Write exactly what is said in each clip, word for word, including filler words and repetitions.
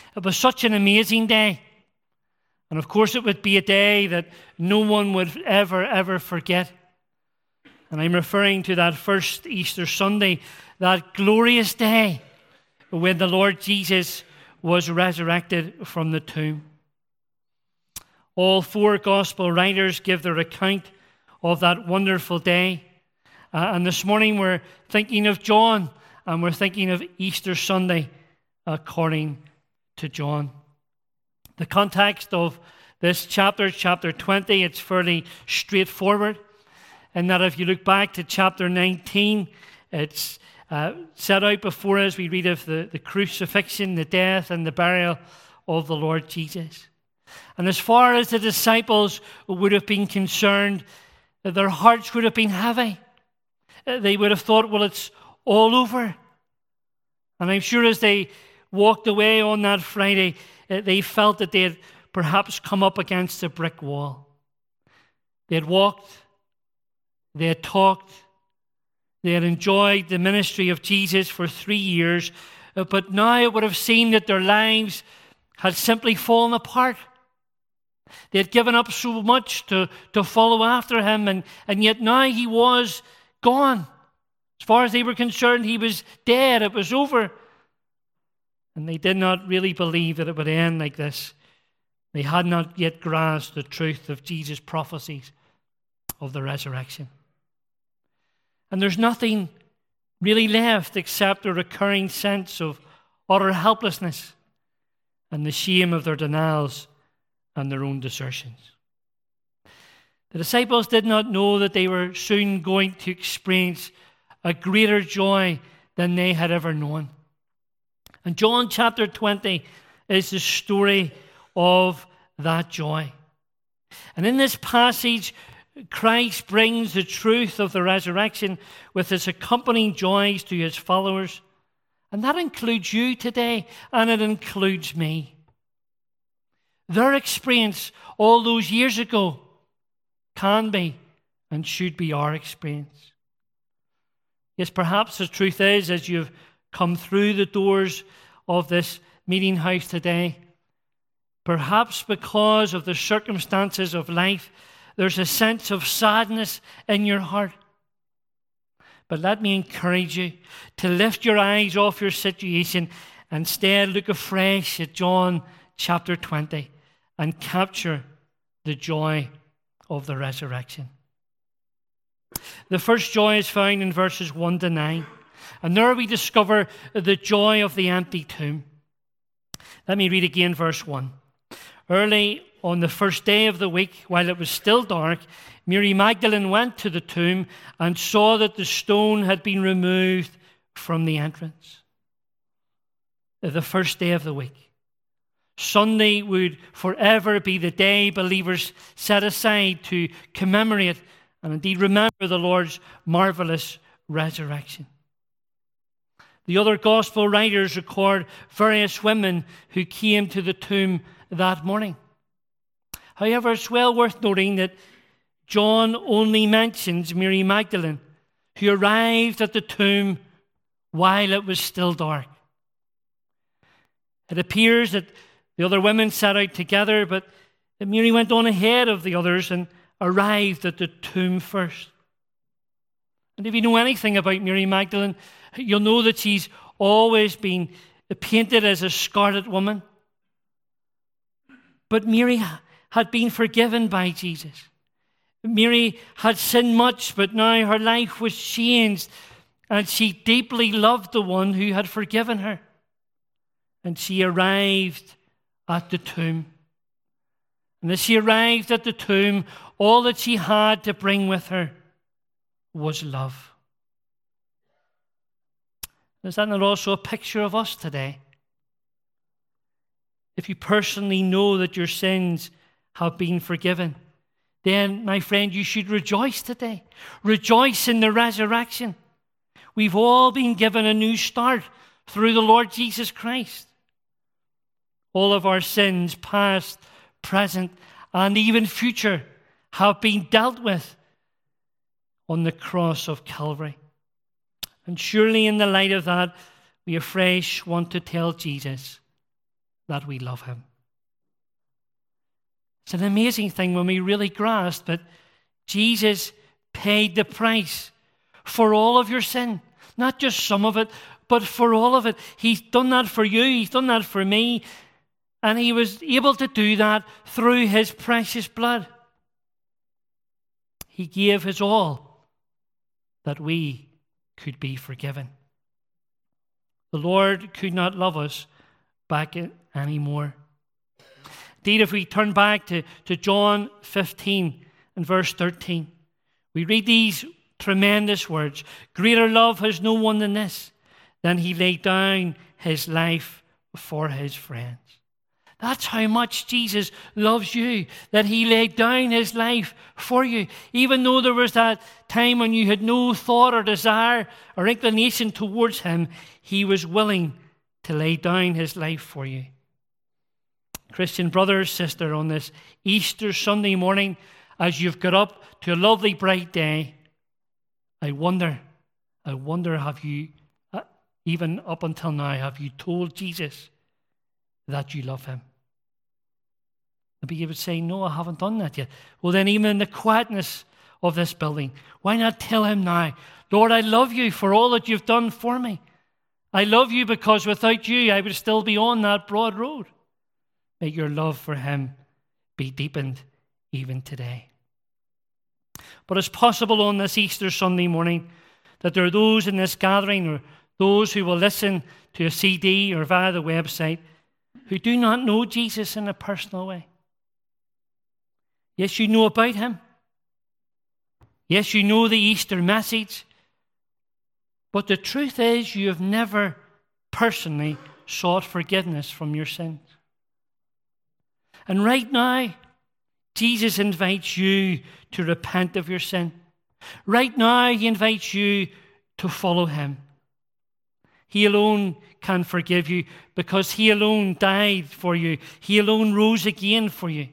It was such an amazing day. And of course it would be a day that no one would ever, ever forget. And I'm referring to that first Easter Sunday, that glorious day when the Lord Jesus was resurrected from the tomb. All four gospel writers give their account of that wonderful day. Uh, and this morning we're thinking of John, and we're thinking of Easter Sunday according to John. The context of this chapter, chapter twenty, it's fairly straightforward. In that if you look back to chapter nineteen, it's uh, set out before us. We read of the, the crucifixion, the death, and the burial of the Lord Jesus. And as far as the disciples would have been concerned, their hearts would have been heavy. They would have thought, well, it's all over. And I'm sure as they walked away on that Friday, they felt that they had perhaps come up against a brick wall. They had walked, they had talked, they had enjoyed the ministry of Jesus for three years, but now it would have seemed that their lives had simply fallen apart. They had given up so much to, to follow after him, and, and yet now he was gone. As far as they were concerned, he was dead. It was over. And they did not really believe that it would end like this. They had not yet grasped the truth of Jesus' prophecies of the resurrection. And there's nothing really left except a recurring sense of utter helplessness and the shame of their denials and their own desertions. The disciples did not know that they were soon going to experience a greater joy than they had ever known. And John chapter twenty is the story of that joy. And in this passage, Christ brings the truth of the resurrection with its accompanying joys to his followers. And that includes you today, and it includes me. Their experience all those years ago can be and should be our experience. Yes, perhaps the truth is, as you've come through the doors of this meeting house today, perhaps because of the circumstances of life, there's a sense of sadness in your heart. But let me encourage you to lift your eyes off your situation and instead look afresh at John chapter twenty and capture the joy of the resurrection. The first joy is found in verses one to nine. And there we discover the joy of the empty tomb. Let me read again verse one. Early on the first day of the week, while it was still dark, Mary Magdalene went to the tomb and saw that the stone had been removed from the entrance. The first day of the week. Sunday would forever be the day believers set aside to commemorate and indeed remember the Lord's marvelous resurrection. The other gospel writers record various women who came to the tomb that morning. However, it's well worth noting that John only mentions Mary Magdalene, who arrived at the tomb while it was still dark. It appears that the other women set out together, but Mary went on ahead of the others and arrived at the tomb first. And if you know anything about Mary Magdalene, you'll know that she's always been painted as a scarlet woman. But Mary had been forgiven by Jesus. Mary had sinned much, but now her life was changed, and she deeply loved the one who had forgiven her. And she arrived at the tomb. And as she arrived at the tomb, all that she had to bring with her was love. Is that not also a picture of us today? If you personally know that your sins have been forgiven, then, my friend, you should rejoice today. Rejoice in the resurrection. We've all been given a new start through the Lord Jesus Christ. All of our sins, past, present, and even future, have been dealt with on the cross of Calvary. And surely in the light of that, we afresh want to tell Jesus, that we love him. It's an amazing thing when we really grasp that Jesus paid the price for all of your sin. Not just some of it, but for all of it. He's done that for you. He's done that for me. And he was able to do that through his precious blood. He gave his all that we could be forgiven. The Lord could not love us back anymore. Indeed, if we turn back to, to John fifteen and verse thirteen, we read these tremendous words. Greater love has no one than this, than he laid down his life for his friends. That's how much Jesus loves you, that he laid down his life for you. Even though there was that time when you had no thought or desire or inclination towards him, he was willing to lay down his life for you. Christian brother, sister, on this Easter Sunday morning, as you've got up to a lovely bright day, I wonder, I wonder, have you, even up until now, have you told Jesus that you love him? Maybe you would say, no, I haven't done that yet. Well, then even in the quietness of this building, why not tell him now, Lord, I love you for all that you've done for me. I love you because without you, I would still be on that broad road. May your love for him be deepened even today. But it's possible on this Easter Sunday morning that there are those in this gathering or those who will listen to a C D or via the website who do not know Jesus in a personal way. Yes, you know about him. Yes, you know the Easter message. But the truth is you have never personally sought forgiveness from your sins. And right now, Jesus invites you to repent of your sin. Right now, he invites you to follow him. He alone can forgive you because he alone died for you. He alone rose again for you.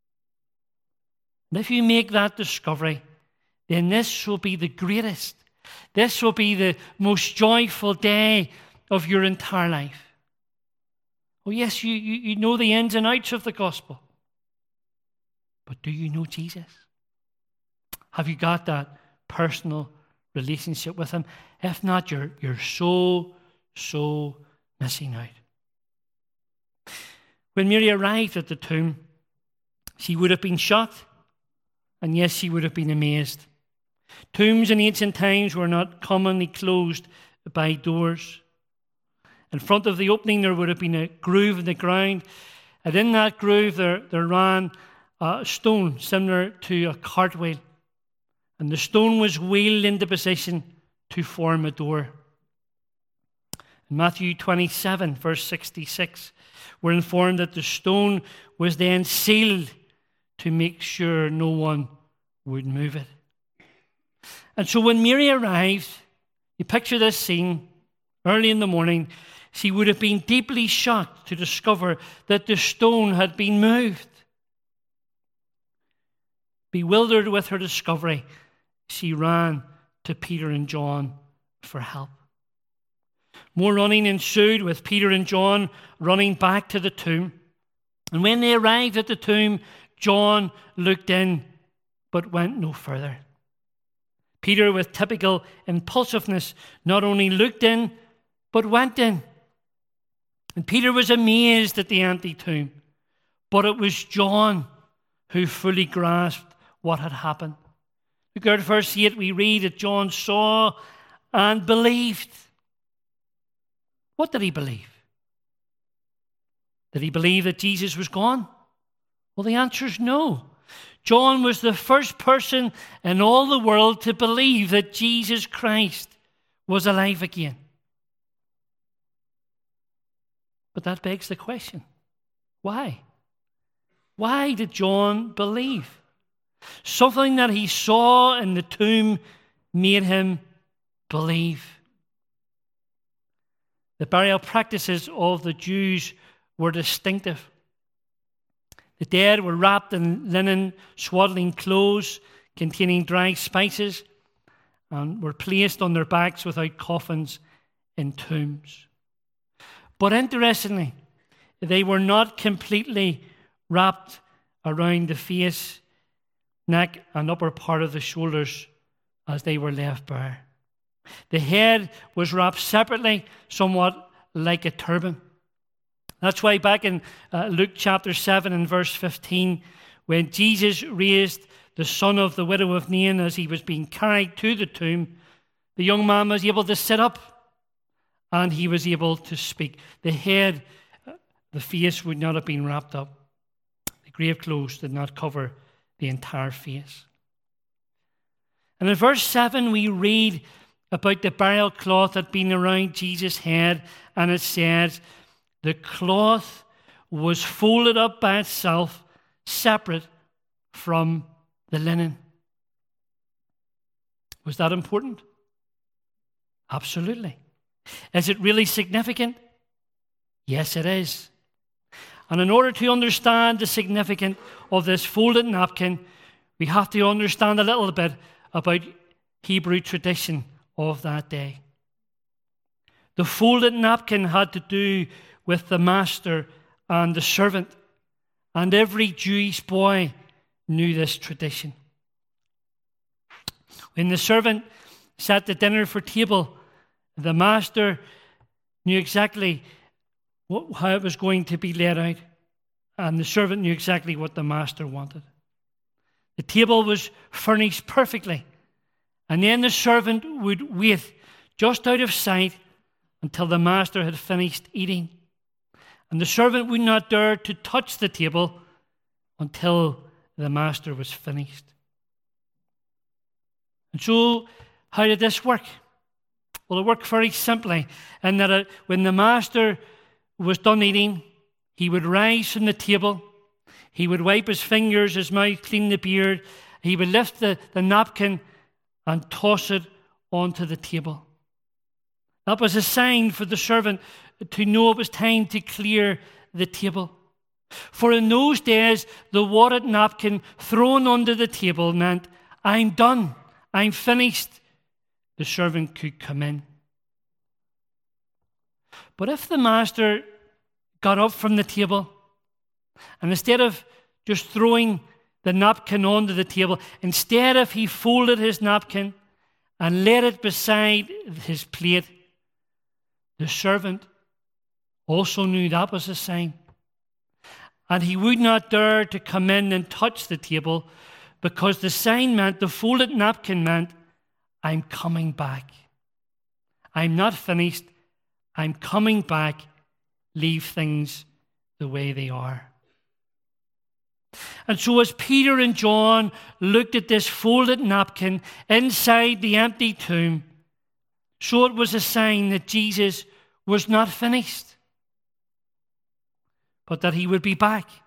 And if you make that discovery, then this will be the greatest, this will be the most joyful day of your entire life. Oh yes, you, you, you know the ins and outs of the gospel. But do you know Jesus? Have you got that personal relationship with him? If not, you're, you're so, so missing out. When Mary arrived at the tomb, she would have been shocked, and yes, she would have been amazed. Tombs in ancient times were not commonly closed by doors. In front of the opening, there would have been a groove in the ground, and in that groove there, there ran a stone similar to a cartwheel. And the stone was wheeled into position to form a door. In Matthew twenty-seven, verse sixty-six, we're informed that the stone was then sealed to make sure no one would move it. And so when Mary arrived, you picture this scene, early in the morning, she would have been deeply shocked to discover that the stone had been moved. Bewildered with her discovery, she ran to Peter and John for help. More running ensued, with Peter and John running back to the tomb. And when they arrived at the tomb, John looked in, but went no further. Peter, with typical impulsiveness, not only looked in, but went in. And Peter was amazed at the empty tomb. But it was John who fully grasped what had happened. Look at verse eight, we read that John saw and believed. What did he believe? Did he believe that Jesus was gone? Well, the answer is no. John was the first person in all the world to believe that Jesus Christ was alive again. But that begs the question, why? Why did John believe? Something that he saw in the tomb made him believe. The burial practices of the Jews were distinctive. The dead were wrapped in linen, swaddling clothes containing dry spices, and were placed on their backs without coffins in tombs. But interestingly, they were not completely wrapped around the face, neck, and upper part of the shoulders as they were left bare. The head was wrapped separately, somewhat like a turban. That's why back in uh, Luke chapter seven and verse fifteen, when Jesus raised the son of the widow of Nain as he was being carried to the tomb, the young man was able to sit up and he was able to speak. The head, the face would not have been wrapped up. The grave clothes did not cover the entire face. And in verse seven, we read about the burial cloth that had been around Jesus' head, and it says, the cloth was folded up by itself, separate from the linen. Was that important? Absolutely. Is it really significant? Yes, it is. And in order to understand the significance of this folded napkin, we have to understand a little bit about Hebrew tradition of that day. The folded napkin had to do with the master and the servant, and every Jewish boy knew this tradition. When the servant sat the dinner for table, the master knew exactly what, how it was going to be laid out, and the servant knew exactly what the master wanted. The table was furnished perfectly, and then the servant would wait just out of sight until the master had finished eating. And the servant would not dare to touch the table until the master was finished. And so, how did this work? Well, it worked very simply in that it, when the master was done eating, he would rise from the table, he would wipe his fingers, his mouth, clean the beard, he would lift the, the napkin and toss it onto the table. That was a sign for the servant to know it was time to clear the table. For in those days, the wadded napkin thrown onto the table meant, I'm done, I'm finished. The servant could come in. But if the master got up from the table, and instead of just throwing the napkin onto the table, instead if he folded his napkin and laid it beside his plate, the servant also knew that was a sign. And he would not dare to come in and touch the table, because the sign meant, the folded napkin meant, I'm coming back. I'm not finished. I'm coming back. Leave things the way they are. And so as Peter and John looked at this folded napkin inside the empty tomb, so it was a sign that Jesus was not finished, but that he would be back.